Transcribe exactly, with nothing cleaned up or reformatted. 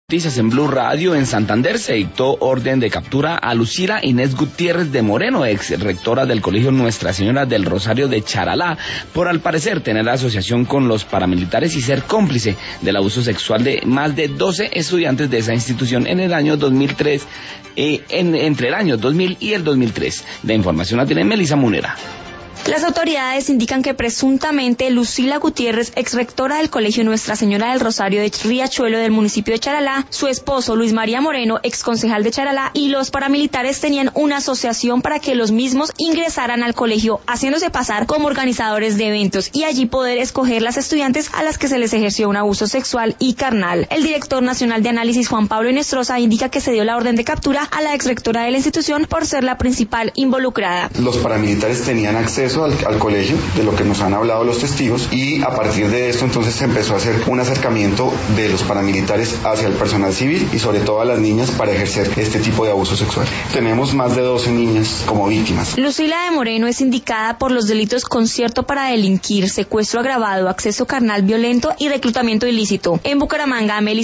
Noticias en Blue Radio. En Santander se dictó orden de captura a Lucila Inés Gutiérrez de Moreno, ex rectora del Colegio Nuestra Señora del Rosario de Charalá, por al parecer tener asociación con los paramilitares y ser cómplice del abuso sexual de más de doce estudiantes de esa institución en el año dos mil tres, eh, en, entre el año dos mil y el dos mil tres. La información la tiene Melissa Munera. Las autoridades indican que presuntamente Lucila Gutiérrez, ex rectora del Colegio Nuestra Señora del Rosario de Riachuelo del municipio de Charalá, su esposo Luis María Moreno, ex concejal de Charalá, y los paramilitares tenían una asociación para que los mismos ingresaran al colegio, haciéndose pasar como organizadores de eventos y allí poder escoger las estudiantes a las que se les ejerció un abuso sexual y carnal. El director nacional de análisis, Juan Pablo Inestrosa, indica que se dio la orden de captura a la ex rectora de la institución por ser la principal involucrada. Los paramilitares tenían acceso Al, al colegio, de lo que nos han hablado los testigos, y a partir de esto entonces se empezó a hacer un acercamiento de los paramilitares hacia el personal civil y sobre todo a las niñas para ejercer este tipo de abuso sexual. Tenemos más de doce niñas como víctimas. Lucila de Moreno es indicada por los delitos concierto para delinquir, secuestro agravado, acceso carnal violento y reclutamiento ilícito. En Bucaramanga, Melissa